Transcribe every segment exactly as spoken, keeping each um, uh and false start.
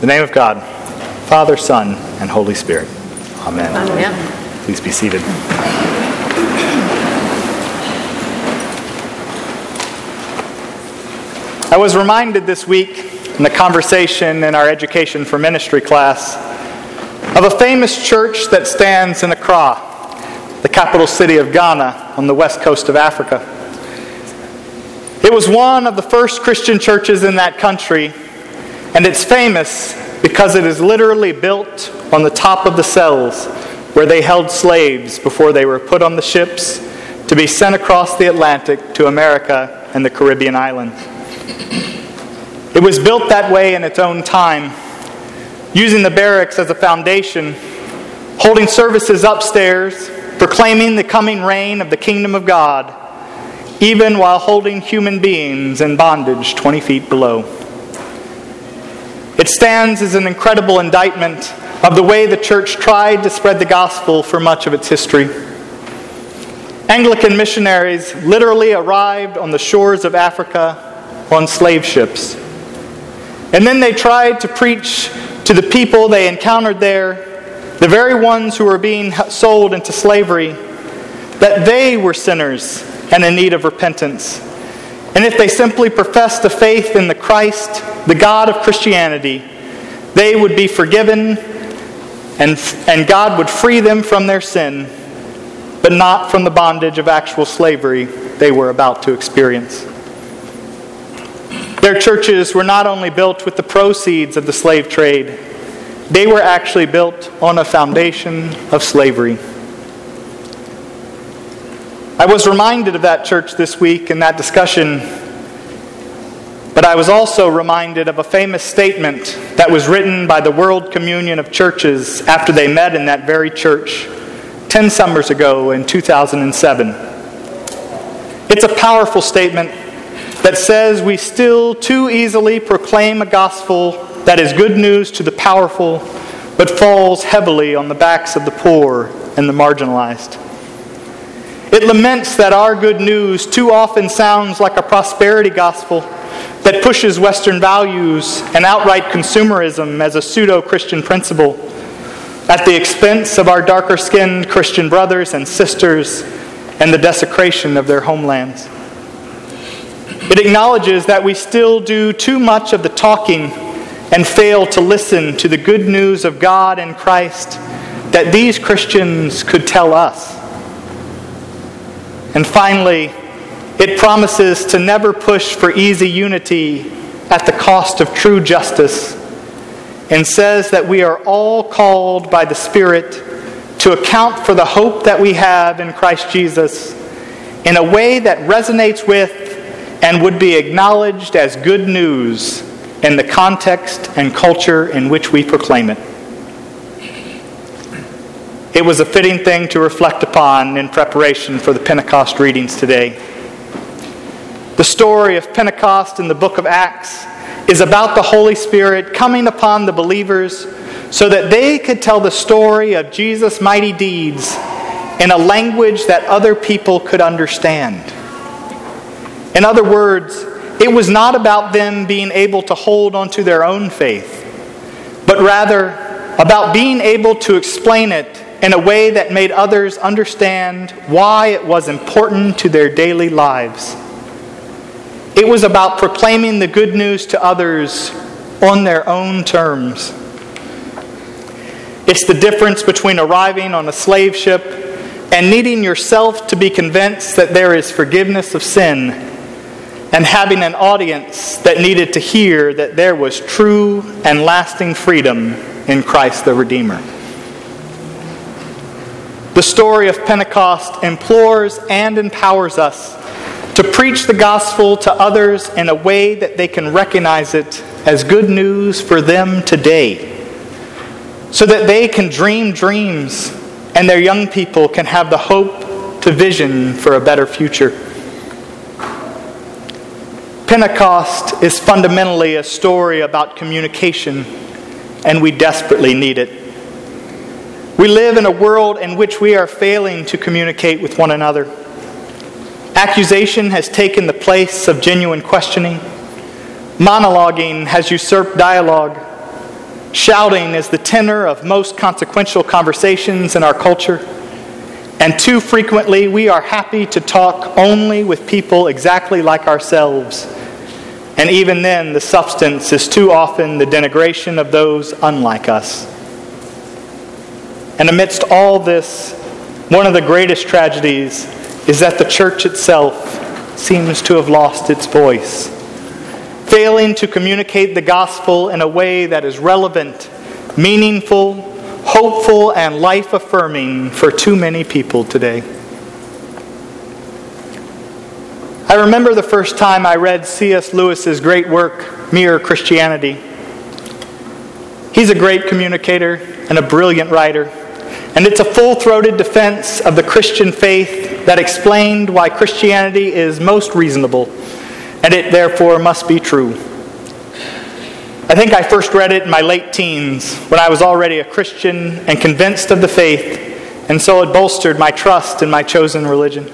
the name of God, Father, Son, and Holy Spirit. Amen. Amen. Please be seated. I was reminded this week in the conversation in our Education for Ministry class of a famous church that stands in Accra, the capital city of Ghana on the west coast of Africa. It was one of the first Christian churches in that country, and it's famous because it is literally built on the top of the cells where they held slaves before they were put on the ships to be sent across the Atlantic to America and the Caribbean islands. It was built that way in its own time, using the barracks as a foundation, holding services upstairs, proclaiming the coming reign of the kingdom of God, even while holding human beings in bondage twenty feet below. It stands as an incredible indictment of the way the church tried to spread the gospel for much of its history. Anglican missionaries literally arrived on the shores of Africa on slave ships. And then they tried to preach to the people they encountered there, the very ones who were being sold into slavery, that they were sinners and in need of repentance. And if they simply professed a faith in the Christ, the God of Christianity, they would be forgiven and, and God would free them from their sin, but not from the bondage of actual slavery they were about to experience. Their churches were not only built with the proceeds of the slave trade, they were actually built on a foundation of slavery. I was reminded of that church this week in that discussion, but I was also reminded of a famous statement that was written by the World Communion of Churches after they met in that very church ten summers ago in two thousand seven. It's a powerful statement that says we still too easily proclaim a gospel that is good news to the powerful, but falls heavily on the backs of the poor and the marginalized. It laments that our good news too often sounds like a prosperity gospel that pushes Western values and outright consumerism as a pseudo-Christian principle at the expense of our darker-skinned Christian brothers and sisters and the desecration of their homelands. It acknowledges that we still do too much of the talking and fail to listen to the good news of God and Christ that these Christians could tell us. And finally, it promises to never push for easy unity at the cost of true justice, and says that we are all called by the Spirit to account for the hope that we have in Christ Jesus in a way that resonates with and would be acknowledged as good news in the context and culture in which we proclaim it. It was a fitting thing to reflect upon in preparation for the Pentecost readings today. The story of Pentecost in the book of Acts is about the Holy Spirit coming upon the believers so that they could tell the story of Jesus' mighty deeds in a language that other people could understand. In other words, it was not about them being able to hold onto their own faith, but rather about being able to explain it in a way that made others understand why it was important to their daily lives. It was about proclaiming the good news to others on their own terms. It's the difference between arriving on a slave ship and needing yourself to be convinced that there is forgiveness of sin, and having an audience that needed to hear that there was true and lasting freedom in Christ the Redeemer. The story of Pentecost implores and empowers us to preach the gospel to others in a way that they can recognize it as good news for them today, so that they can dream dreams and their young people can have the hope to vision for a better future. Pentecost is fundamentally a story about communication, and we desperately need it. We live in a world in which we are failing to communicate with one another. Accusation has taken the place of genuine questioning. Monologuing has usurped dialogue. Shouting is the tenor of most consequential conversations in our culture. And too frequently, we are happy to talk only with people exactly like ourselves. And even then, the substance is too often the denigration of those unlike us. And amidst all this, one of the greatest tragedies is that the church itself seems to have lost its voice, failing to communicate the gospel in a way that is relevant, meaningful, hopeful, and life-affirming for too many people today. I remember the first time I read C S Lewis's great work, Mere Christianity. He's a great communicator and a brilliant writer, and it's a full-throated defense of the Christian faith that explained why Christianity is most reasonable, and it therefore must be true. I think I first read it in my late teens, when I was already a Christian and convinced of the faith, and so it bolstered my trust in my chosen religion.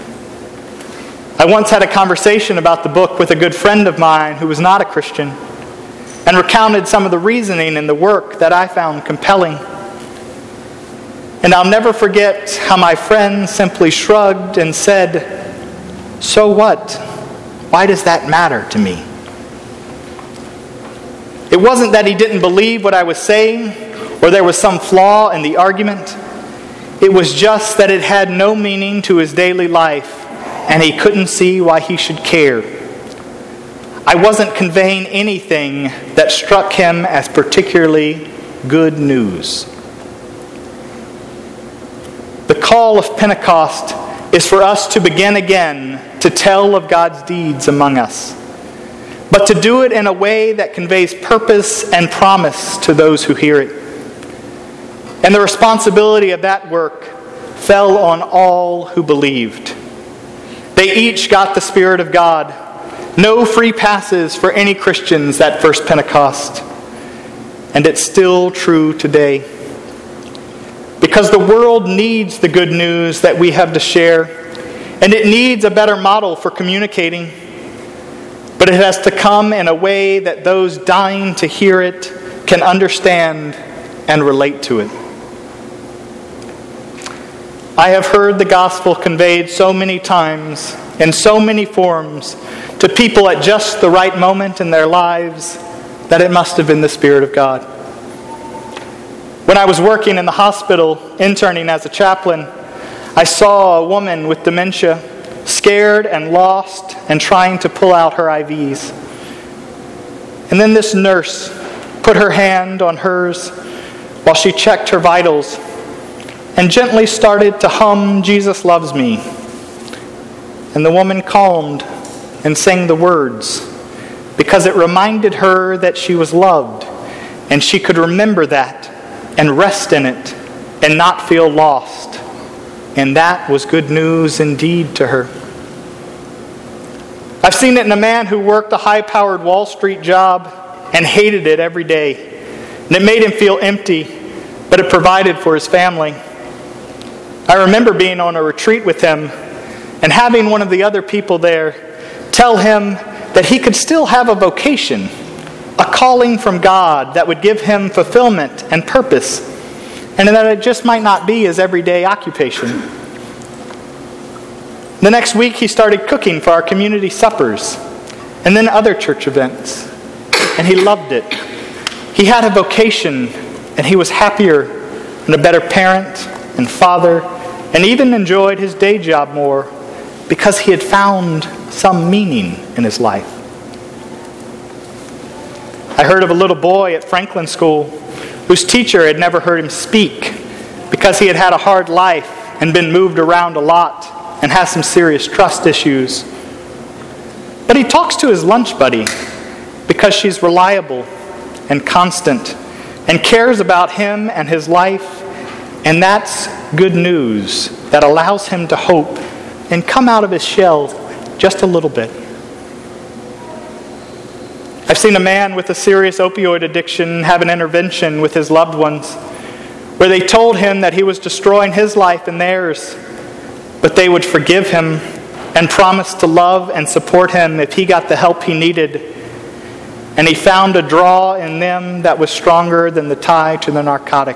I once had a conversation about the book with a good friend of mine who was not a Christian, and recounted some of the reasoning in the work that I found compelling. And I'll never forget how my friend simply shrugged and said, "So what? Why does that matter to me?" It wasn't that he didn't believe what I was saying, or there was some flaw in the argument. It was just that it had no meaning to his daily life, and he couldn't see why he should care. I wasn't conveying anything that struck him as particularly good news. The call of Pentecost is for us to begin again to tell of God's deeds among us, but to do it in a way that conveys purpose and promise to those who hear it. And the responsibility of that work fell on all who believed. They each got the Spirit of God. No free passes for any Christians that first Pentecost. And it's still true today. Because the world needs the good news that we have to share, and it needs a better model for communicating. But it has to come in a way that those dying to hear it can understand and relate to it. I have heard the gospel conveyed so many times, in so many forms, to people at just the right moment in their lives, that it must have been the Spirit of God. When I was working in the hospital, interning as a chaplain, I saw a woman with dementia, scared and lost and trying to pull out her I Vs. And then this nurse put her hand on hers while she checked her vitals and gently started to hum "Jesus Loves Me." And the woman calmed and sang the words because it reminded her that she was loved, and she could remember that and rest in it and not feel lost. And that was good news indeed to her. I've seen it in a man who worked a high-powered Wall Street job and hated it every day. And it made him feel empty, but it provided for his family. I remember being on a retreat with him and having one of the other people there tell him that he could still have a vocation, a calling from God that would give him fulfillment and purpose, and that it just might not be his everyday occupation. The next week he started cooking for our community suppers and then other church events, and he loved it. He had a vocation, and he was happier and a better parent and father, and even enjoyed his day job more because he had found some meaning in his life. I heard of a little boy at Franklin School whose teacher had never heard him speak because he had had a hard life and been moved around a lot and has some serious trust issues. But he talks to his lunch buddy because she's reliable and constant and cares about him and his life, and that's good news that allows him to hope and come out of his shell just a little bit. I've seen a man with a serious opioid addiction have an intervention with his loved ones where they told him that he was destroying his life and theirs, but they would forgive him and promise to love and support him if he got the help he needed. and he found a draw in them that was stronger than the tie to the narcotic.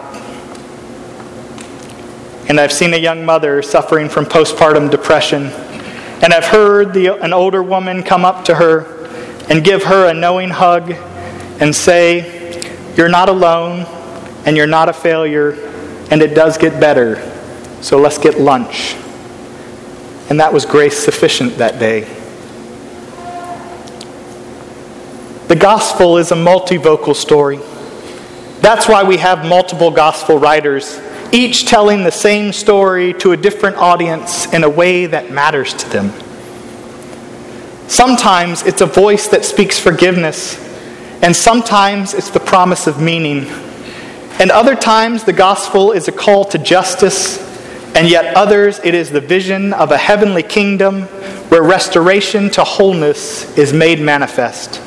And I've seen a young mother suffering from postpartum depression, and I've heard the, an older woman come up to her and give her a knowing hug and say, "You're not alone, and you're not a failure, and it does get better, so let's get lunch." And that was grace sufficient that day. The gospel is a multivocal story. That's why we have multiple gospel writers, each telling the same story to a different audience in a way that matters to them. Sometimes it's a voice that speaks forgiveness, and sometimes it's the promise of meaning. And other times the gospel is a call to justice, and yet others it is the vision of a heavenly kingdom where restoration to wholeness is made manifest.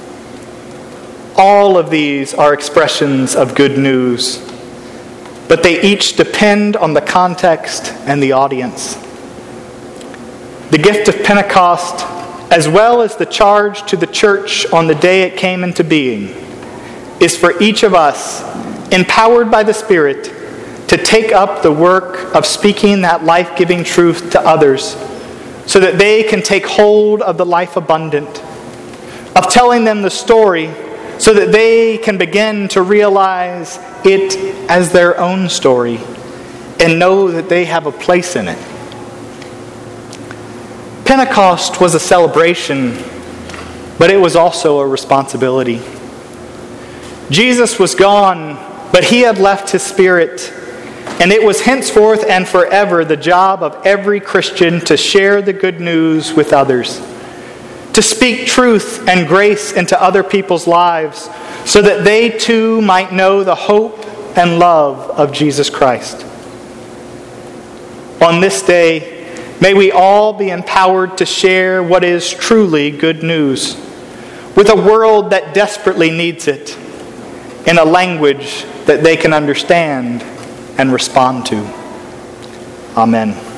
All of these are expressions of good news, but they each depend on the context and the audience. The gift of Pentecost, as well as the charge to the church on the day it came into being, is for each of us, empowered by the Spirit, to take up the work of speaking that life-giving truth to others so that they can take hold of the life abundant, of telling them the story so that they can begin to realize it as their own story and know that they have a place in it. Pentecost was a celebration, but it was also a responsibility. Jesus was gone, but he had left his Spirit, and it was henceforth and forever the job of every Christian to share the good news with others, to speak truth and grace into other people's lives so that they too might know the hope and love of Jesus Christ. On this day, may we all be empowered to share what is truly good news with a world that desperately needs it in a language that they can understand and respond to. Amen.